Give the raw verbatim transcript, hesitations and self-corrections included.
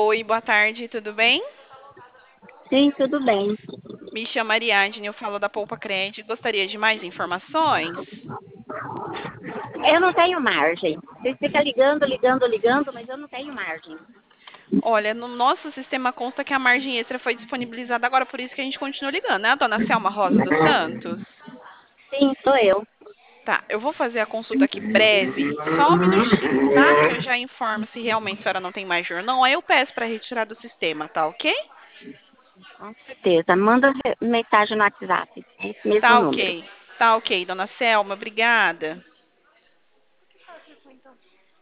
Oi, boa tarde, tudo bem? Sim, tudo bem. Me chamo Ariadne, eu falo da Poupa Crédito. Gostaria de mais informações? Eu não tenho margem. Vocês ficam ligando, ligando, ligando, mas eu não tenho margem. Olha, no nosso sistema consta que a margem extra foi disponibilizada agora, por isso que a gente continua ligando, né? A dona Selma Rosa dos Santos? Sim, sou eu. Tá, eu vou fazer a consulta aqui breve, só um minutinho, tá? Que eu já informo se realmente a senhora não tem margem ou não. Aí eu peço para retirar do sistema, tá ok? Com certeza. Manda mensagem no WhatsApp. Esse mesmo Tá número. ok. Tá ok, dona Selma, obrigada.